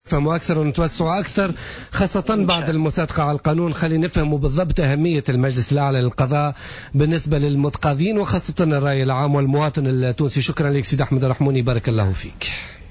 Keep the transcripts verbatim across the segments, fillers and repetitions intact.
نفهموا أكثر ونتوسعوا أكثر، خاصة بعد المصادقة على القانون. خلينا نفهموا بالضبط أهمية المجلس الأعلى للقضاء بالنسبة للمتقاضين وخاصة الرأي العام والمواطن التونسي. شكرا لك سيد أحمد الرحموني، بارك الله فيك.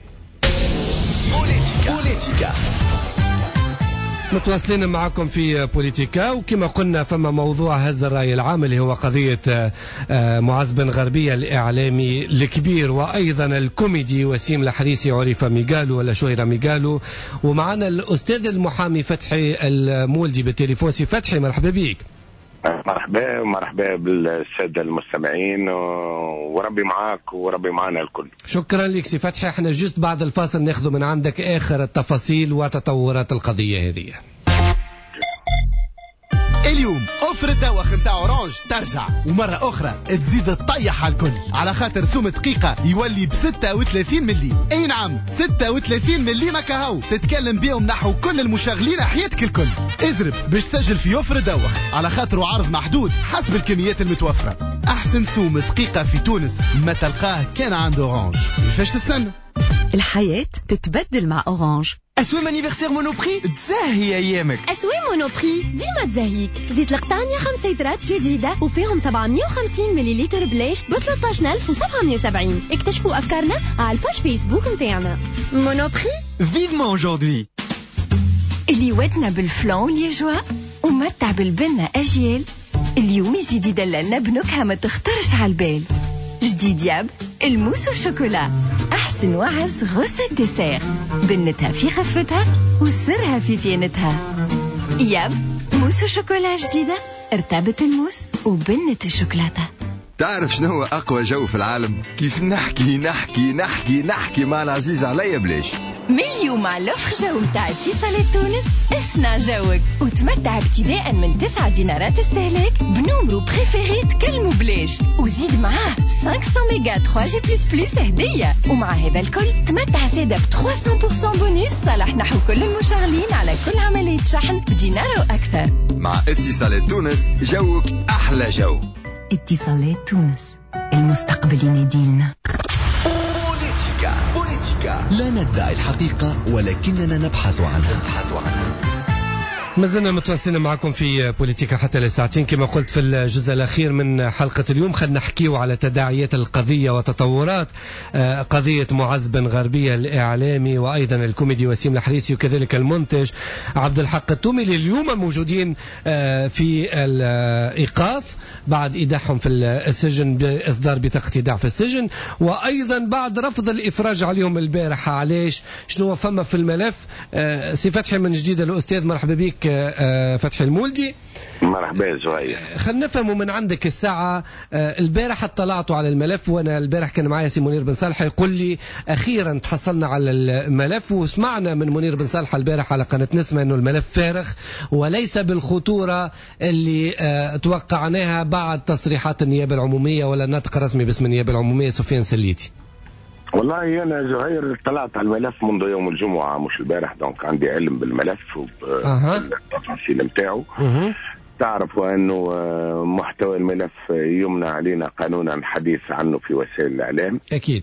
بوليتيكا. متواصلين معكم في بوليتيكا، وكما قلنا فما موضوع هذا الرأي العام اللي هو قضية معز بن غربية الإعلامي الكبير وأيضا الكوميدي وسيم الحريسي عرف ميغالو ولا شهر ميغالو. ومعنا الأستاذ المحامي فتحي المولدي بالتليفون. سي فتحي مرحبا بك. مرحبا مرحبا بالسادة المستمعين، وربي معاك وربي معنا الكل. شكرا لك سي فتحي. احنا جست بعد الفاصل ناخذ من عندك آخر التفاصيل وتطورات القضية هذه. اليوم اوفر الدواخ متاع اورانج ترجع ومرة اخرى تزيد تطيح على الكل، على خاطر سوم دقيقة يولي ب ستة وثلاثين ملي. اي نعم ستة وثلاثين ملي مكاهو تتكلم بيهم نحو كل المشغلين حياتك الكل. اضرب باش تسجل في اوفر الدواخ على خاطر عرض محدود حسب الكميات المتوفرة. احسن سوم دقيقة في تونس ما تلقاه كان عند اورانج. كيفاش تستنى؟ الحياة تتبدل مع اورانج. أسوام انيفرسير مونوبري تزاهي أيامك. أسوام مونوبري ديما تزاهيك. زيت القطانية خمس لترات جديدة وفيهم سبعمية وخمسين مليلتر بلاش ب ثلاثة عشر ألف وسبعمية وسبعين. اكتشفوا أفكارنا على الباج فيسبوك متاعنا. مونوبري فيفمون aujourd'hui. اللي ودنا بالفلان ليجوا ومتع بالبنة أجيال، اليوم يزيد يدللنا بنكهة ما تخطرش على البال. جديد ياب الموس والشوكولا، أحسن وعز غصة ديسير، بنتها في خفتها وسرها في فينتها. ياب موس وشوكولا جديدة، ارتبط الموس وبنة الشوكولاتة. تعرف شنو هو أقوى جو في العالم؟ كيف نحكي نحكي نحكي نحكي مع العزيز عليا بلاش. مليون مع لوفر جو متاع اتصالات تونس. اسمع جوك وتمتع ابتداء من تسعة دينارات استهلاك بنومرو بريفيري تكلموا بلاش، وزيد معاه خمسمية ميجا ثلاثة جي بلس بلس هدية. ومع هذا الكل تمتع سادة ب ثلاثمية بالمية بونيس صالح نحو كل المشغلين على كل عملية شحن بدينار وأكثر. مع اتصالات تونس جوك أحلى جو. اتصالات تونس، المستقبل يناديلنا. بوليتيكا. بوليتيكا لا ندعي الحقيقة ولكننا نبحث عنها. نبحث عنها. ما زلنا متواصلين معكم في بوليتيكا حتى لساعتين كما قلت في الجزء الأخير من حلقة اليوم. خلنا نحكيو على تداعيات القضية وتطورات قضية معز بن غربية الإعلامي وأيضا الكوميدي وسيم الحريسي وكذلك المنتج عبد الحق التوميلي. اليوم موجودين في الإيقاف بعد إيداعهم في السجن بإصدار بطاقة إيداع في السجن، وأيضا بعد رفض الإفراج عليهم البارحة. علاش؟ شنو فما في الملف؟ سي فتحي من جديد الأستاذ، مرحبا بك فتحي المولدي. مرحبا زهير. خلينا نفهموا من عندك الساعة. البارحة اطلعتوا على الملف، وانا البارح كان معايا سي منير بن صالح يقول لي اخيرا تحصلنا على الملف، وسمعنا من منير بن صالح البارح على قناة نسمة انه الملف فارغ وليس بالخطورة اللي توقعناها بعد تصريحات النيابة العمومية ولا الناطق الرسمي باسم النيابة العمومية سفيان سليتي. والله أنا زهير اطلعت على الملف منذ يوم الجمعة مش البارح، دونك عندي علم بالملف وبالتفاصيل متاعه. أه. تعرفوا أنه محتوى الملف يمنع علينا قانونا الحديث عنه في وسائل الإعلام. أكيد.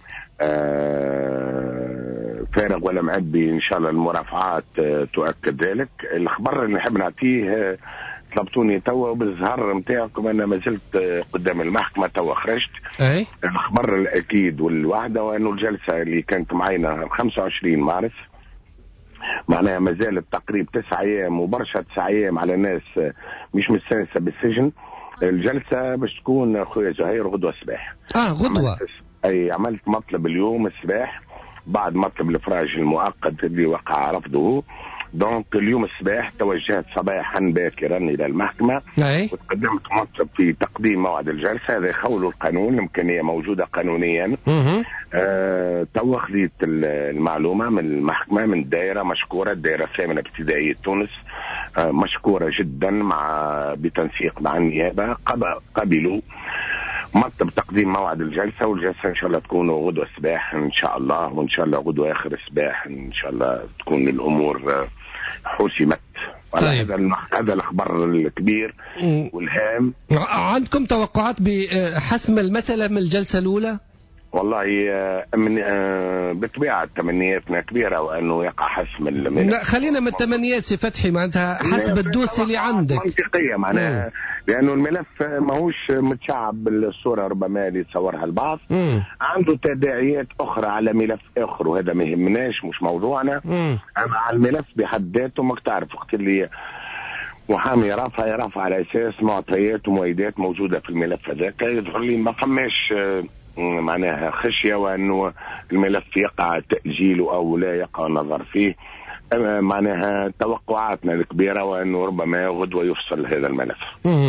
آه فارغ ولا معبي، إن شاء الله المرافعات تؤكد ذلك. الخبر اللي نحب نعطيه طلبتوني توا وبالظهر متاعكم انا ما زلت قدام المحكمه توا خرجت. اي الخبر الاكيد والوحده وانه الجلسه اللي كانت معينا خمسة وعشرين مارس معناها ما زالت تقريبا تسعة ايام وبرشا تسعة ايام على ناس مش مستانسه بالسجن. الجلسه باش تكون خويا زهير غدوه الصباح. اه غدوه. عملت اي عملت مطلب اليوم الصباح بعد مطلب الافراج المؤقت اللي وقع رفضه. دونك اليوم الصباح توجهت صباحا باكرا الى المحكمه وتقدمت مطلب في تقديم موعد الجلسه. هذا يخول القانون، الامكانيه موجوده قانونيا. آه تو خذيت المعلومه من المحكمه من الدائره مشكوره، الدائره الثامنه ابتدائيه تونس آه مشكوره جدا مع بتنسيق مع النيابه قبلوا مطلب تقديم موعد الجلسه، والجلسه ان شاء الله تكون غدوه الصباح ان شاء الله، وان شاء الله غدوه اخر الصباح ان شاء الله تكون الامور حسمت. طيب. هذا الخبر الكبير والهام. عندكم توقعات بحسم المسألة من الجلسة الأولى؟ والله من بطبيعة تمنياتنا كبيرة وأنه يقع حسم الملف. لا خلينا من التمنيات سي فتحي معناتها حسب الدوسي اللي عندك منطقية معناها، لأنه الملف ماهوش متشعب بالصورة ربما اللي تصورها البعض. مم. عنده تداعيات أخرى على ملف آخر وهذا ما يهمناش مش موضوعنا. مم. أما على الملف بحد ذاته ما تعرف وقت اللي محامي رافع يرافع على أساس معطيات ومؤيدات موجودة في الملف هذاك يظهر لي ما فماش معناها خشية وأنه الملف يقع تأجيله أو لا يقع نظر فيه. معناها توقعاتنا الكبيرة وأنه ربما غدوة يفصل هذا الملف.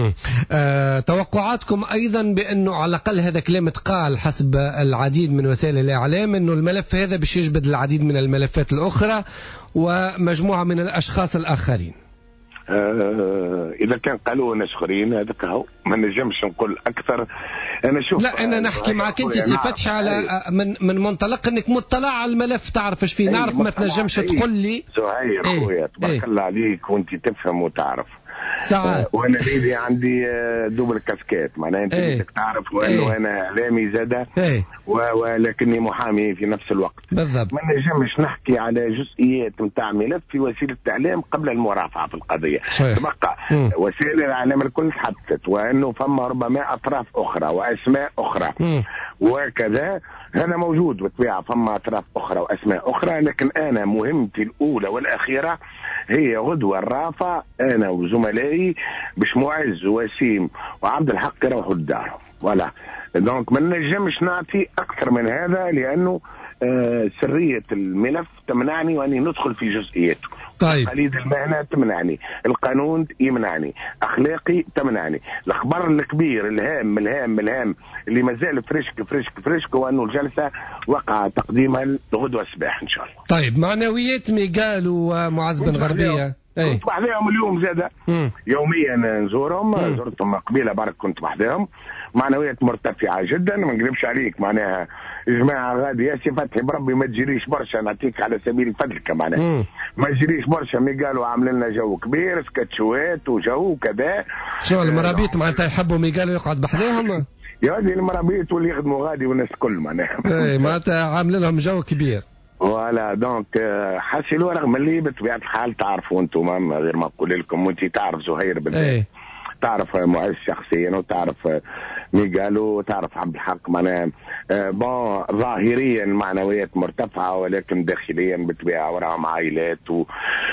أه توقعاتكم أيضا بأنه على الأقل هذا كلام قال حسب العديد من وسائل الإعلام أنه الملف هذا باش يجبد العديد من الملفات الأخرى ومجموعة من الأشخاص الآخرين. آه إذا كان قالوا ناس آخرين هذاك هو ما نجمش نقول أكثر. أنا شوف لا أنا نحكي معك أنت سي فتحي على من من منطلق أنك مطلع على الملف تعرف ايش فيه. نعرف ما تنجمش تقول لي زهير خويا تبارك الله عليك وأنت تفهم وتعرف ساعات. آه وانا ليدي عندي آه دوبل كاسكيت معناها انت ايه. بدك تعرف وانه ايه. انا اعلامي زاده ايه. ولكني محامي في نفس الوقت بالضبط. ما نجمش نحكي على جزئيات نتاع ملف في وسيله الاعلام قبل المرافعه في القضيه. تبقى م. وسائل الاعلام الكل تحدثت وانه فما ربما اطراف اخرى واسماء اخرى م. وكذا هذا موجود بالطبيعه فما اطراف اخرى واسماء اخرى، لكن انا مهمتي الاولى والاخيره هي غدوه الرافع انا وزملائي باش معز ووسيم وعبد الحق يروحوا لدارهم ولا دونك ما نجمش نعطي اكثر من هذا لانه آه سريه الملف تمنعني واني ندخل في جزئياته. طيب تقاليد المهنه تمنعني، القانون يمنعني، اخلاقي تمنعني، الخبر الكبير الهام الهام الهام اللي مازال فريشك فريشك فريشك وانه الجلسه وقع تقديمها لغدوه الصباح ان شاء الله. طيب معنويات ميغال ومعز بن غربيه كنت بحذاهم اليوم زاده يوميا نزورهم مم. زرتهم قبيله برك كنت بحذاهم معنويات مرتفعه جدا ما نكذبش عليك معناها جماعه غادي يا سي فتحي بربي ما تجريش برشا نعطيك على سبيل الفضل كمان ما تجريش برشا مي قالوا عاملين لنا جو كبير سكتشوات وجو كذا. شو المرابيط معناتها يحبوا مي قالوا يقعد بحذاهم يا ودي المرابيط واللي يخدموا غادي والناس الكل معناها اي معناتها عاملين لهم جو كبير ولا دونك حاسلوا رغم اللي بطبيعه الحال تعرفوا انتم غير ما نقول لكم وانت تعرف زهير بالله تعرف معز شخصيا وتعرف ميغالو وتعرف عبد الحق معناها بون ظاهريا معنويات مرتفعه ولكن داخليا بالطبيعه وراهم عائلات و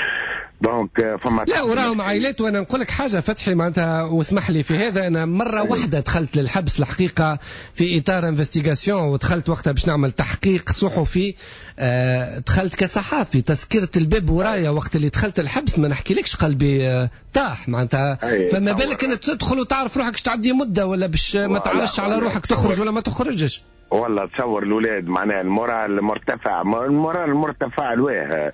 دونك فما لا وراهم عائلات. وانا نقول لك حاجه فتحي معناتها واسمح لي في هذا انا مره أيه. واحده دخلت للحبس الحقيقه في اطار انفستيغاسيون ودخلت وقتها باش نعمل تحقيق صحفي آه دخلت كصحافي تسكيره الباب ورايا وقت اللي دخلت الحبس ما نحكيلكش قلبي آه طاح معناتها أيه. فما بالك انك تدخل وتعرف روحك تعدي مده ولا باش ما تعرفش على روحك تخرج ولا ما تخرجش. والله تصور الاولاد معناها المورال المرتفع المورال المرتفع الواه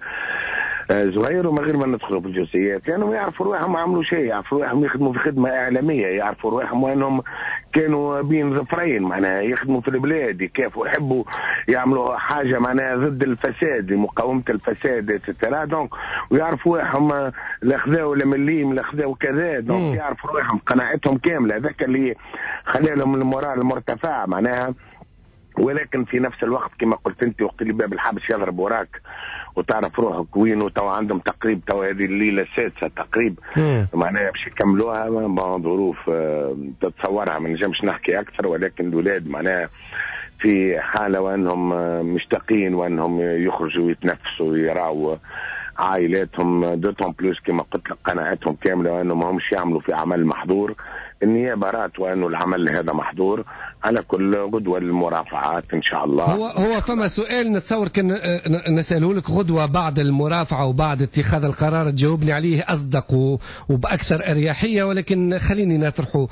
زهير وما غير ما ندخلوا في الجزئيات لانهم يعني يعرفوا رواحهم ما عملوا شيء يعرفوا رواحهم يخدموا في خدمه اعلاميه يعرفوا رواحهم وانهم كانوا بين ظفرين معناها يخدموا في البلاد يكافوا يحبوا يعملوا حاجه معناها ضد الفساد لمقاومه الفساد اتسيتيرا دونك ويعرفوا رواحهم لا خذاو لا مليم لا خذاو كذا دونك يعرفوا رواحهم قناعتهم كامله هذاك اللي خلى لهم المورال المرتفع معناها. ولكن في نفس الوقت كما قلت انت وقت اللي باب الحبس يضرب وراك وتعرف روحك وين وتوا عندهم تقريب توا هذه الليله السادسه تقريب معناها باش يكملوها ظروف تتصورها ما نجمش نحكي اكثر ولكن الاولاد معناها في حاله وانهم مشتاقين وانهم يخرجوا ويتنفسوا ويراوا عائلاتهم دوتون بلوس كما قلت لك قناعتهم كامله وانهم ما همش يعملوا في عمل محظور. النيابه رات وانه العمل هذا محظور على كل غدوه المرافعات ان شاء الله. هو هو فما سؤال نتصور كان نساله لك غدوه بعد المرافعه وبعد اتخاذ القرار تجاوبني عليه اصدق وباكثر اريحيه ولكن خليني نطرحه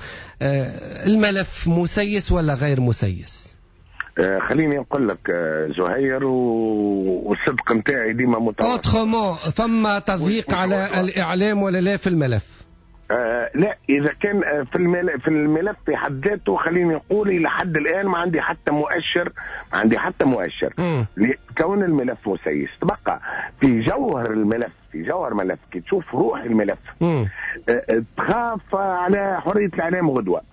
الملف مسيس ولا غير مسيس؟ خليني نقول لك زهير والصدق نتاعي ديما متواضع. اوترومون ثم تضييق على الاعلام ولا لا في الملف؟ آه لا اذا كان في الملف في الملف في حد ذاته خليني نقول الى حد الان ما عندي حتى مؤشر ما عندي حتى مؤشر لكون الملف مسيس. تبقى في جوهر الملف في جوهر الملف كي تشوف روح الملف آه تخاف على حريه الاعلام غدوه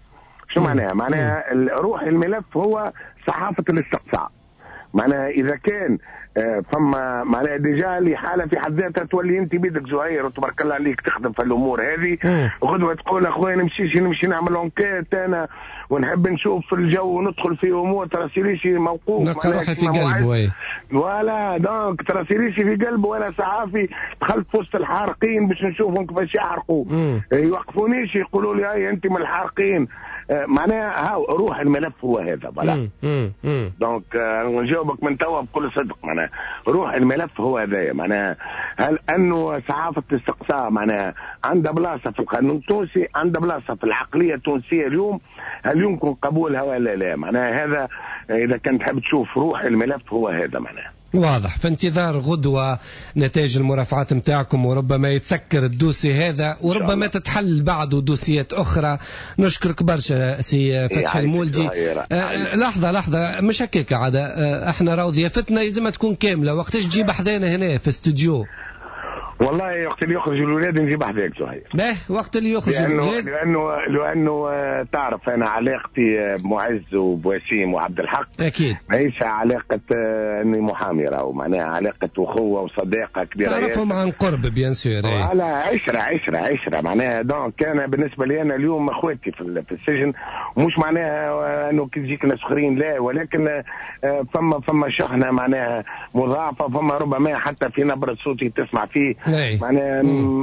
شو معناها؟ معناها روح الملف هو صحافة الاستقصاء. معناها إذا كان فما معناها ديجا اللي حالة في حد ذاتها تولي أنت بيدك زهير وتبارك الله عليك تخدم في الأمور هذه، غدوة تقول أخويا نمشيش نمشي نعمل أنكيت أنا ونحب نشوف في الجو وندخل في أمور ترى سيريشي موقوف نلقى روحي في قلبه. ولا دونك ترى سيريشي في قلبه وأنا صحافي دخلت في وسط الحارقين باش نشوفهم كيفاش يحرقوا، يوقفونيش يقولوا لي هاي أنت من الحارقين. معناها ها روح الملف هو هذا بلا دونك نجاوبك من توا بكل صدق. معناها روح الملف هو هذايا. معناها هل انه صحافه الاستقصاء معناها عندها بلاصه في القانون التونسي، عندها بلاصه في العقليه التونسيه اليوم، هل يمكن قبولها ولا لا؟ معناها هذا اذا كنت تحب تشوف روح الملف هو هذا. معناها واضح. في انتظار غدوة نتائج المرافعات متاعكم، وربما يتسكر الدوسي هذا وربما تتحل بعده دوسيات أخرى. نشكرك برشا سي فتحي المولدي. آه لحظة لحظة مش هكاك عادة، آه احنا راو ضيافتنا لازم تكون كاملة. وقتاش تجيب حدانا هنا في استوديو؟ والله وقت اللي يخرج الولاد نجيب حذاك زهير. باهي وقت اللي يخرج لأنه الولاد لأنه لأنه تعرف أنا علاقتي بمعز وبوسيم وعبد الحق أكيد ماهيش علاقة إني محامي، راهو معناها علاقة أخوة وصداقة كبيرة. تعرفهم عن قرب بيان سور. على عشرة عشرة عشرة معناها دونك أنا بالنسبة لي أنا اليوم أخواتي في في السجن، ومش معناها إنه كي تجيك ناس آخرين لا، ولكن فما فما شحنة معناها مضاعفة، فما ربما حتى في نبرة صوتي تسمع فيه معناها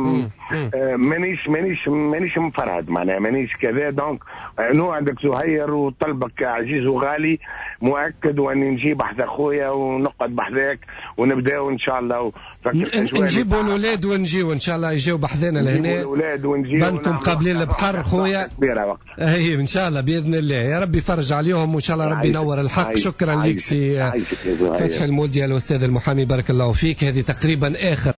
مانيش مانيش مانيش مفرهد، معناها مانيش كذا. دونك نوع عندك زهير وطلبك عزيز وغالي مؤكد واني نجيب بحذ اخويا ونقعد بحذاك ونبداو ان شاء الله. نجيبوا الاولاد ونجيو ان شاء الله يجيو بحذانا لهنا الاولاد ونجيو بنكم قابلين البحر خويا اي ان شاء الله باذن الله. يا ربي يفرج عليهم وان شاء الله ربي ينور الحق. شكرا لك سي فتحي المولدي الاستاذ المحامي، بارك الله فيك. هذه تقريبا اخر